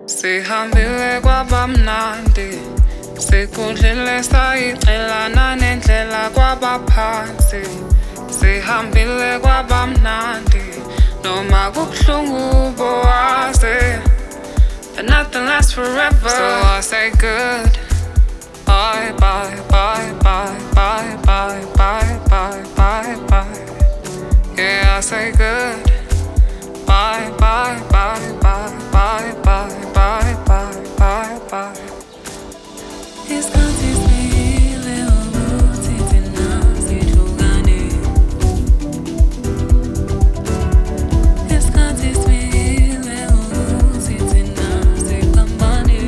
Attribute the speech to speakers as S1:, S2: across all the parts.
S1: Sihambile kwabamnandi, sikudlile sayichelana nendlela kwabaphansi. Sihambile kwabamnandi, noma kubuhlungu bowazi, but nothing lasts forever. So I say good. Bye, bye, bye, bye, bye, bye, bye, bye, bye, bye. Yeah, I say good. Bye, bye, bye, bye, bye, bye, bye, bye, bye, bye.
S2: Isikhathi simile ukuthi thina sihlukane. Isikhathi simile ukuthi thina siphambane.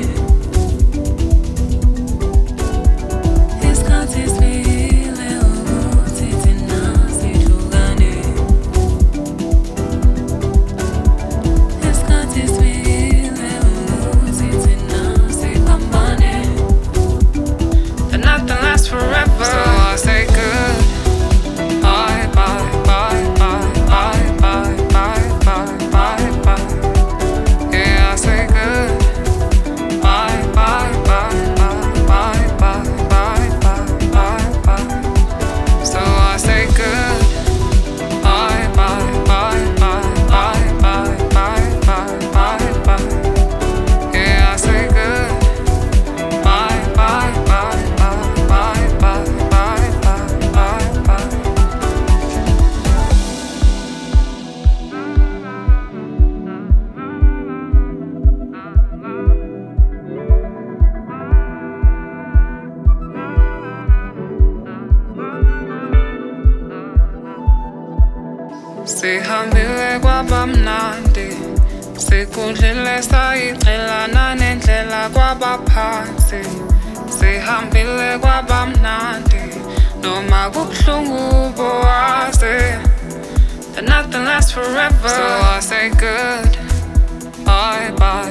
S2: Isikhathi simile ukuthi thina sihlukane. Isikhathi simile ukuthi thina siphambane.
S1: But nothing lasts forever. So I say good. Bye, bye, bye, bye, bye, bye, bye, bye, bye, bye. Yeah, I say good. Bye, bye, bye, bye, bye, bye, bye, bye, bye, bye. So I say good. Bye, bye, bye, bye, bye, bye, bye, bye, bye, bye. Yeah, I say good. Bye, bye, bye, bye, bye, bye, bye, bye, bye, bye. Sihambile kwabamnandi, sikudlile sayichelana nendlela kwabaphansi. Sihambile kwabamnandi, noma kubuhlungu bowazi, but nothing lasts forever. So I say good. Bye, bye,